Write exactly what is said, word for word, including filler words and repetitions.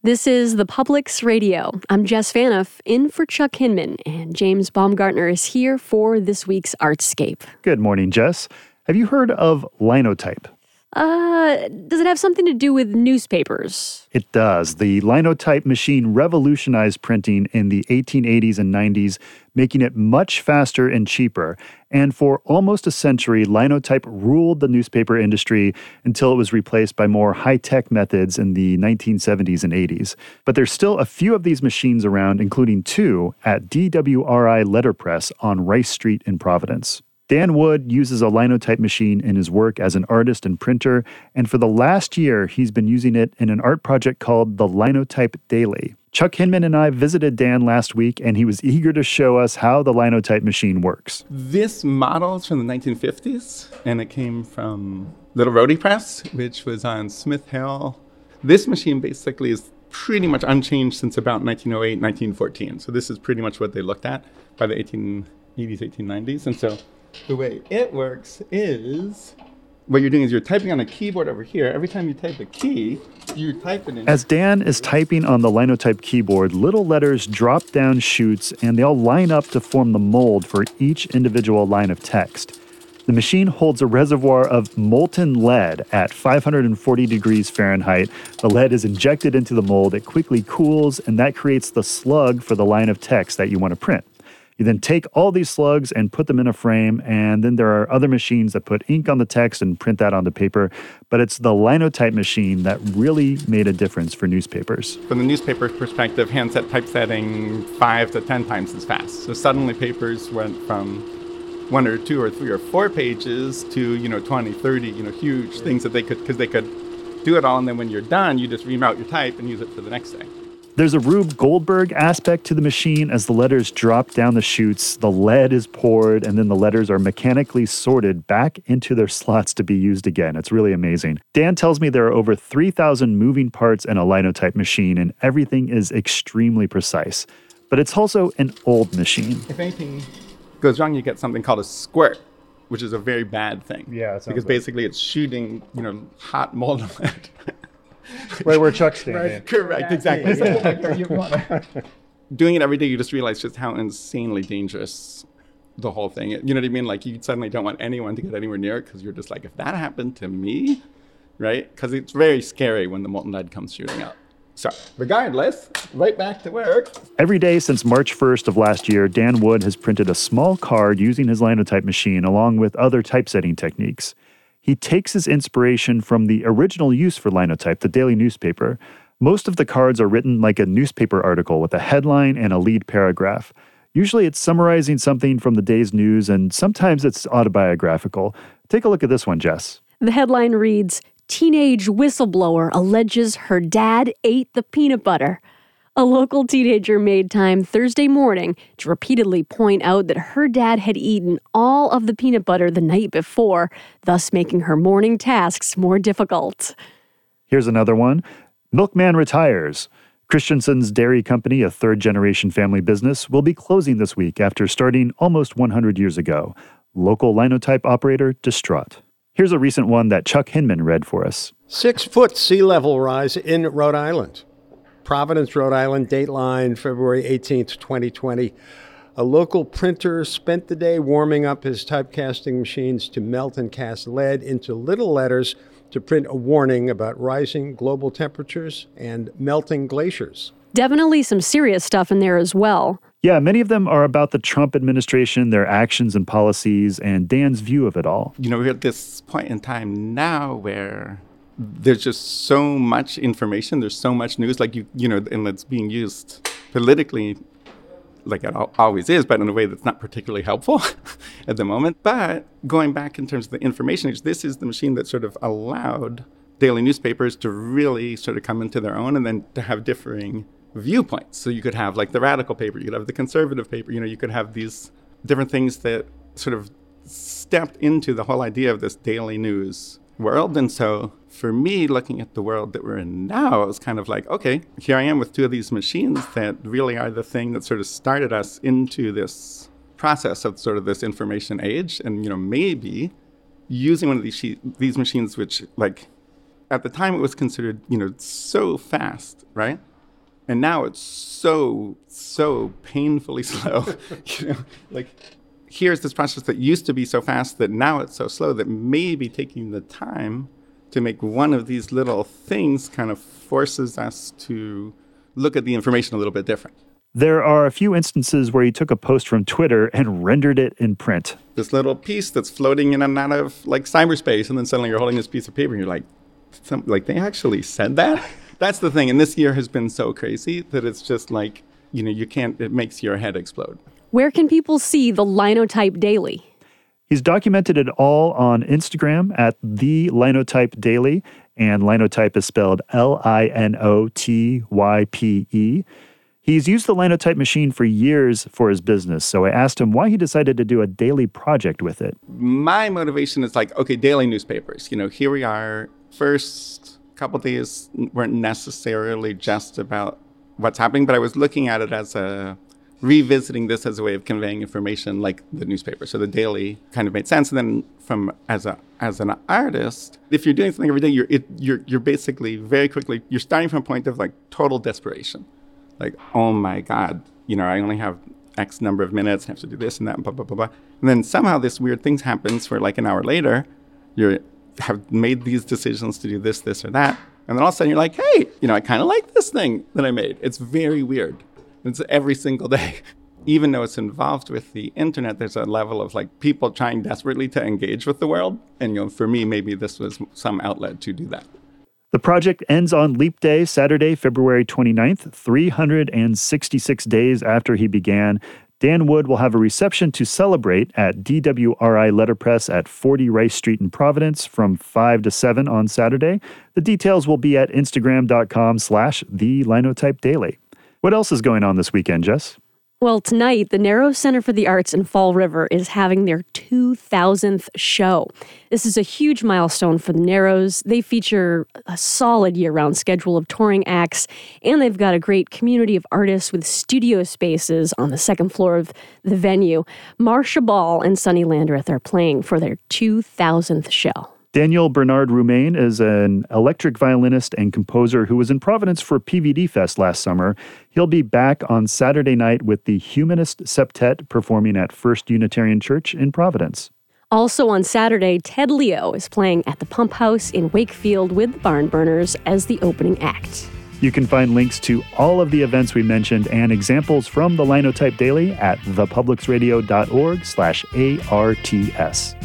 This is The Public's Radio. I'm Jess Fanoff, in for Chuck Hinman, and James Baumgartner is here for this week's Artscape. Good morning, Jess. Have you heard of Linotype? Uh, does it have something to do with newspapers? It does. The Linotype machine revolutionized printing in the eighteen eighties and nineties, making it much faster and cheaper. And for almost a century, Linotype ruled the newspaper industry until it was replaced by more high-tech methods in the nineteen seventies and eighties. But there's still a few of these machines around, including two at D W R I Letterpress on Rice Street in Providence. Dan Wood uses a Linotype machine in his work as an artist and printer, and for the last year, he's been using it in an art project called the Linotype Daily. Chuck Hinman and I visited Dan last week, and he was eager to show us how the Linotype machine works. This model is from the nineteen fifties, and it came from Little Rhodey Press, which was on Smith Hill. This machine basically is pretty much unchanged since about nineteen oh eight, nineteen fourteen. So this is pretty much what they looked at by the eighteen eighties, eighteen nineties. And so the way it works is what you're doing is you're typing on a keyboard over here. Every time you type a key, you type it in. As Dan is typing on the Linotype keyboard, little letters drop down chutes and they all line up to form the mold for each individual line of text. The machine holds a reservoir of molten lead at five hundred forty degrees Fahrenheit. The lead is injected into the mold, it quickly cools, and that creates the slug for the line of text that you want to print. You then take all these slugs and put them in a frame, and then there are other machines that put ink on the text and print that onto paper. But it's the Linotype machine that really made a difference for newspapers. From the newspaper perspective, handset typesetting five to ten times as fast. So suddenly papers went from one or two or three or four pages to, you know, twenty, thirty, you know, huge things that they could, because they could do it all. And then when you're done, you just remount your type and use it for the next day. There's a Rube Goldberg aspect to the machine. As the letters drop down the chutes, the lead is poured, and then the letters are mechanically sorted back into their slots to be used again. It's really amazing. Dan tells me there are over three thousand moving parts in a Linotype machine, and everything is extremely precise. But it's also an old machine. If anything goes wrong, you get something called a squirt, which is a very bad thing. Yeah, because like basically it's shooting, you know, hot molten lead. Right where Chuck's standing. Right, correct, exactly. Yeah. Doing it every day, you just realize just how insanely dangerous the whole thing is. You know what I mean? Like, you suddenly don't want anyone to get anywhere near it because you're just like, if that happened to me, right? Because it's very scary when the molten lead comes shooting out. So, regardless, right back to work. Every day since March first of last year, Dan Wood has printed a small card using his Linotype machine along with other typesetting techniques. He takes his inspiration from the original use for Linotype, the daily newspaper. Most of the cards are written like a newspaper article with a headline and a lead paragraph. Usually it's summarizing something from the day's news, and sometimes it's autobiographical. Take a look at this one, Jess. The headline reads, "Teenage whistleblower alleges her dad ate the peanut butter." A local teenager made time Thursday morning to repeatedly point out that her dad had eaten all of the peanut butter the night before, thus making her morning tasks more difficult. Here's another one. Milkman retires. Christensen's Dairy Company, a third-generation family business, will be closing this week after starting almost one hundred years ago. Local Linotype operator distraught. Here's a recent one that Chuck Hinman read for us. Six-foot sea level rise in Rhode Island. Providence, Rhode Island, dateline February eighteenth, twenty twenty. A local printer spent the day warming up his typecasting machines to melt and cast lead into little letters to print a warning about rising global temperatures and melting glaciers. Definitely some serious stuff in there as well. Yeah, many of them are about the Trump administration, their actions and policies, and Dan's view of it all. You know, we're at this point in time now where there's just so much information, there's so much news, like, you you know, and it's being used politically, like it always is, but in a way that's not particularly helpful at the moment. But going back in terms of the information age, this is the machine that sort of allowed daily newspapers to really sort of come into their own and then to have differing viewpoints. So you could have like the radical paper, you could have the conservative paper, you know, you could have these different things that sort of stepped into the whole idea of this daily news world. And so for me, looking at the world that we're in now, it was kind of like, okay, here I am with two of these machines that really are the thing that sort of started us into this process of sort of this information age. And, you know, maybe using one of these she- these machines, which like at the time it was considered, you know, so fast, right? And now it's so, so painfully slow. You know, like here's this process that used to be so fast that now it's so slow that maybe taking the time to make one of these little things kind of forces us to look at the information a little bit different. There are a few instances where he took a post from Twitter and rendered it in print. This little piece that's floating in and out of like cyberspace, and then suddenly you're holding this piece of paper and you're like, some, like they actually said that? That's the thing. And this year has been so crazy that it's just like, you know, you can't, it makes your head explode. Where can people see the Linotype Daily? He's documented it all on Instagram at the Linotype Daily, and Linotype is spelled L I N O T Y P E. He's used the Linotype machine for years for his business, so I asked him why he decided to do a daily project with it. My motivation is like, okay, daily newspapers. You know, here we are. First couple days weren't necessarily just about what's happening, but I was looking at it as a revisiting this as a way of conveying information like the newspaper. So the daily kind of made sense. And then from as a as an artist, if you're doing something every day, you're it, you're you're basically very quickly you're starting from a point of like total desperation. Like, oh my God, you know, I only have X number of minutes, I have to do this and that, and blah, blah, blah, blah. And then somehow this weird thing happens where like an hour later, you have made these decisions to do this, this, or that. And then all of a sudden you're like, hey, you know, I kind of like this thing that I made. It's very weird. It's every single day. Even though it's involved with the internet, there's a level of like people trying desperately to engage with the world. And, you know, for me, maybe this was some outlet to do that. The project ends on Leap Day, Saturday, February twenty-ninth, three hundred sixty-six days after he began. Dan Wood will have a reception to celebrate at D W R I Letterpress at forty Rice Street in Providence from five to seven on Saturday. The details will be at instagram.com slash the Linotype Daily. What else is going on this weekend, Jess? Well, tonight, the Narrows Center for the Arts in Fall River is having their two thousandth show. This is a huge milestone for the Narrows. They feature a solid year-round schedule of touring acts, and they've got a great community of artists with studio spaces on the second floor of the venue. Marsha Ball and Sonny Landreth are playing for their two thousandth show. Daniel Bernard Roumain is an electric violinist and composer who was in Providence for P V D Fest last summer. He'll be back on Saturday night with the Humanist Septet performing at First Unitarian Church in Providence. Also on Saturday, Ted Leo is playing at the Pump House in Wakefield with the Barn Burners as the opening act. You can find links to all of the events we mentioned and examples from the Linotype Daily at the publics radio dot org slash A R T S.